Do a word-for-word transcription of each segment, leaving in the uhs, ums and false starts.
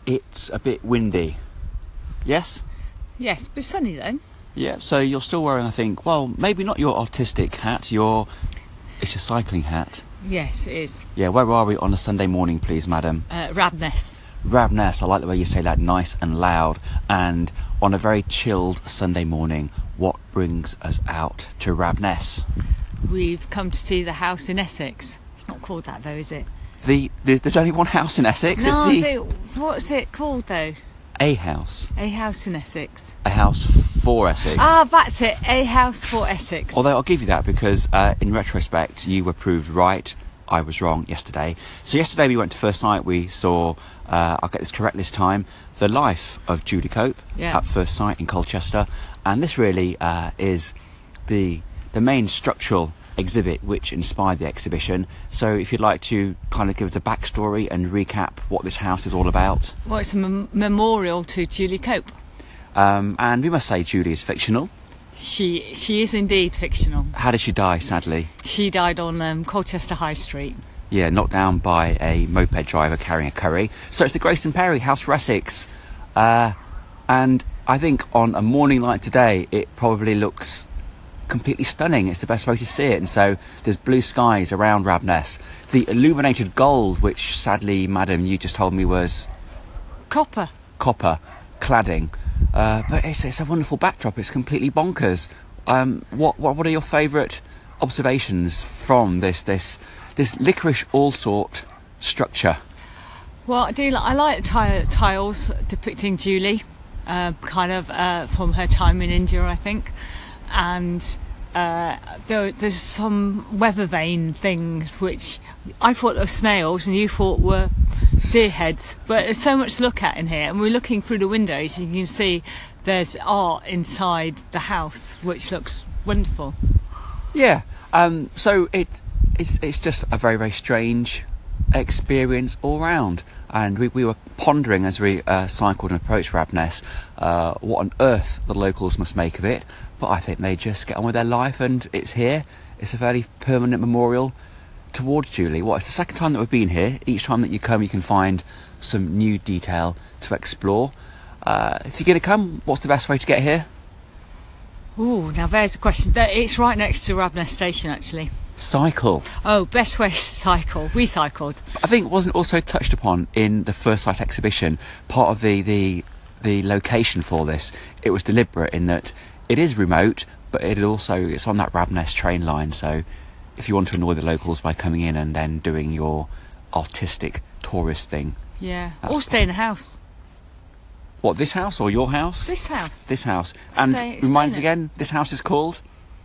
it's a bit windy. Yes? Yes, but sunny then. Yeah, so you're still wearing, I think, well, maybe not your artistic hat, your... It's your cycling hat. Yes, it is. Yeah, where are we on a Sunday morning, please, madam? Uh, Rabness. Rabness, I like the way you say that, nice and loud. And on a very chilled Sunday morning, what brings us out to Rabness? We've come to see the house in Essex. It's not called that though, is it? The, the There's only one house in Essex. No, it's the... the, what's it called though? A house. A house in Essex. A house for Essex. Ah, that's it. A house for Essex. Although I'll give you that because uh, in retrospect you were proved right. I was wrong yesterday. So yesterday we went to First Sight. We saw, uh, I'll get this correct this time, the life of Julie Cope yeah. at First Sight in Colchester. And this really uh, is the the main structural exhibit which inspired the exhibition. So if you'd like to kind of give us a backstory and recap what this house is all about. Well, it's a mem- memorial to Julie Cope. Um, and we must say Julie is fictional. She she is indeed fictional. How did she die, sadly? She died on um, Colchester High Street. Yeah, knocked down by a moped driver carrying a curry. So it's the Grace and Perry House for Essex. Uh, and I think on a morning like today, it probably looks completely stunning. It's the best way to see it. And so there's blue skies around Rabness. The illuminated gold, which sadly, madam, you just told me was... Copper. Copper cladding. Uh, but it's, it's a wonderful backdrop. It's completely bonkers. Um, what, what what are your favourite observations from this this this licorice Allsort structure? Well, I do. Like, I like t- tiles depicting Julie, uh, kind of uh, from her time in India, I think, and uh, there, there's some weather vane things which I thought were snails and you thought were deer heads, but there's so much to look at in here, and we're looking through the windows. You can see there's art inside the house, which looks wonderful. Yeah. Um, so it it's it's just a very very strange experience all round, and we, we were pondering as we uh, cycled and approached Rabness uh, what on earth the locals must make of it. But I think they just get on with their life, and it's here. It's a fairly permanent memorial towards Julie. What, it's the second time that we've been here. Each time that you come you can find some new detail to explore. Uh, if you're going to come, what's the best way to get here? Ooh, now there's a question. It's right next to Rabness Station, actually. Cycle. Oh, best way to cycle. We cycled. I think it wasn't also touched upon in the First Sight exhibition, part of the, the, the location for this. It was deliberate in that it is remote, but it also it's on that Rabness train line, so if you want to annoy the locals by coming in and then doing your artistic tourist thing. Yeah, or stay in a house. What, this house or your house? This house. This house. And Stay- remind us stay in it. again, this house is called?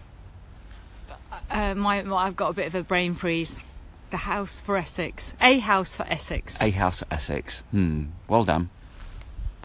Uh, my, my, I've got a bit of a brain freeze. The House for Essex. A House for Essex. A House for Essex. Hmm, well done.